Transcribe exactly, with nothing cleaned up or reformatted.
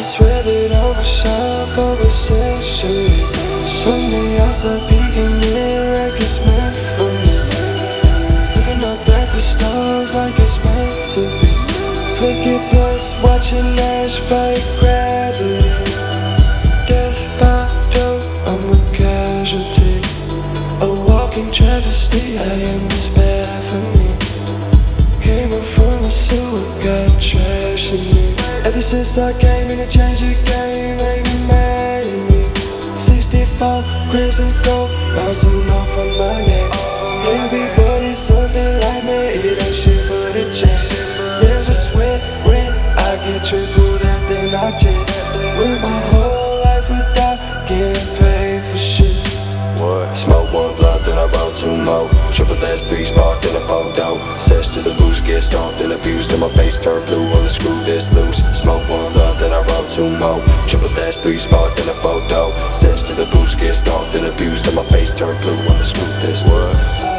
swear that I wish I for a session. From the outside peeking in like it's meant for me. Looking up at the stars like it's meant to be. Flick it plus watching Ash fight gravity. Death by dope, I'm a casualty. A walking travesty, I am this bad for me. Came up from the sewer, got trash in me. Ever since I came in to change the game, ain't you mad at me? Sixty-four grams of gold, bouncing off of my neck. Everybody's something like me, it ain't shit but a check. Never sweat rent, I get triple that, then I jet. Went my whole life without getting paid for shit. What? Smoke one blunt, then I roll two more. Triple S, three spark, then a photo. Sesh to the boost, get stomped and abused. And my face turn blue on the screw this loose. Smoke one blunt, then I roll two more. Triple S, three spark, then a photo. Sesh to the boost, get stomped and abused. And my face turn blue on the screw this. What?